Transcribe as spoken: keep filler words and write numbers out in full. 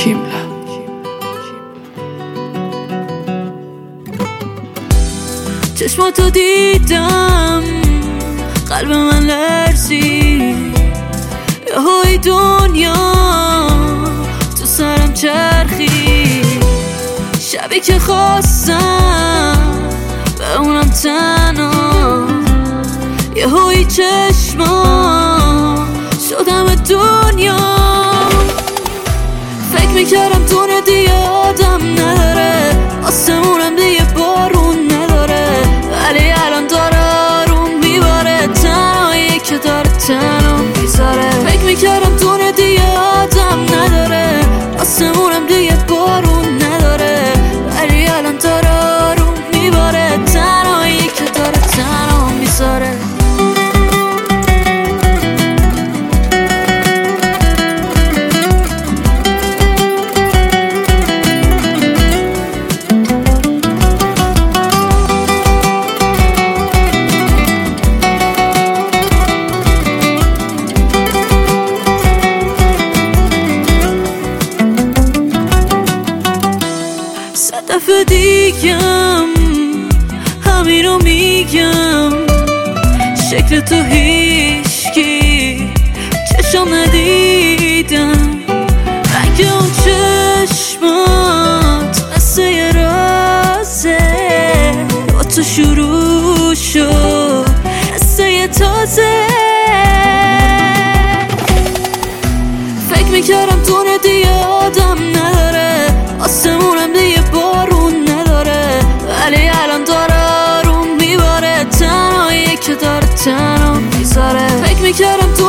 کیملا. چشماتو دیدم قلب من لرزی، یهوی دنیا تو سرم چرخی، شبی که خواستم به اونم تنها، یهوی چشمام شدم دنیا. فکر میکردم دونه دیگه آدم نداره، آسمونم دیگه بارون نداره، ولی الان داره آروم میباره، تنهایی که داره تنها میذاره. فکر میکردم دونه دیگه آدم نداره، آسمونم دیگه بارون نداره، ولی الان داره آروم میباره، تنهایی که داره تنها میذاره. صد دفعه دیگم همینو میگم، شکل تو هیچکی چشم ندیدم، رنگ اون چشمات مثل یه رازه، با تو شروع شد مثل یه تازه. فکر میکردم دونه دیگه آدم نداره، آسمونم دیگه بارون نداره، ولی الان داره آروم میباره، تنهایی که داره تنها میذاره. فکر میکردم